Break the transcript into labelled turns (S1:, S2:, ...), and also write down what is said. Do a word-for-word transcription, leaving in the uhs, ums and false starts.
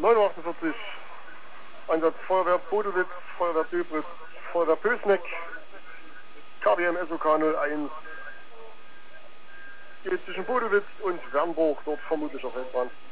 S1: neun Uhr achtundvierzig, Einsatz Feuerwehr Bodelwitz, Feuerwehr Döbritz, Feuerwehr Pösneck, K W M S O K null eins, geht zwischen Bodelwitz und Wernburg, dort vermutlich auf Feldbahn.